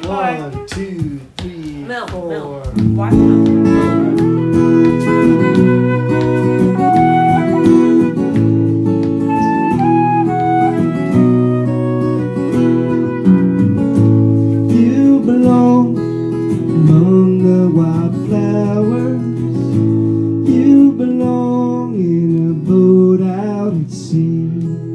1, 2, 3, Mel, 4. Watch out. You belong among the wildflowers. You belong in a boat out at sea.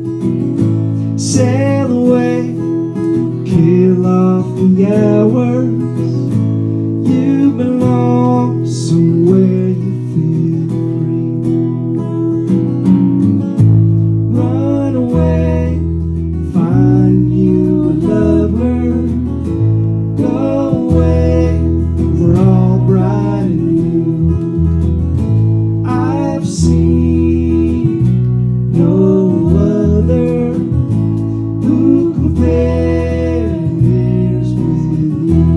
Sail away, kill off the hours. You belong somewhere you feel free. Run away, find you a lover. Go away, we're all bright and new. I've seen no other who compares with you.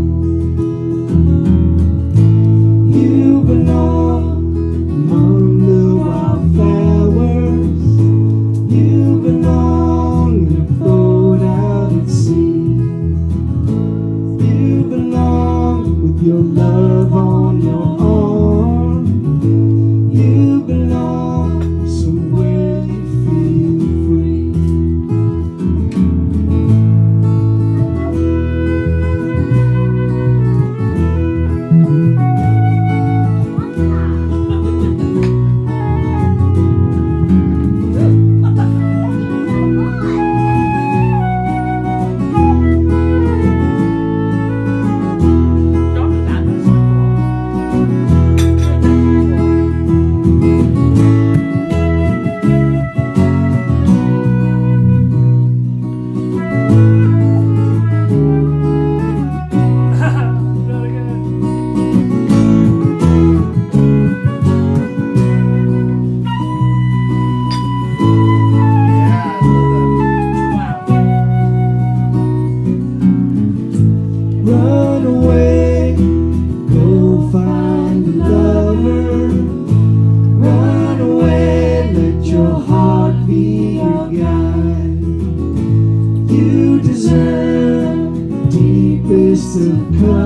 You belong among the wildflowers. You belong in a boat out at sea. You belong with your love on your arm. You belong somewhere you feel free. Run away, go find a lover. Run away, let your heart be your guide. You deserve the deepest of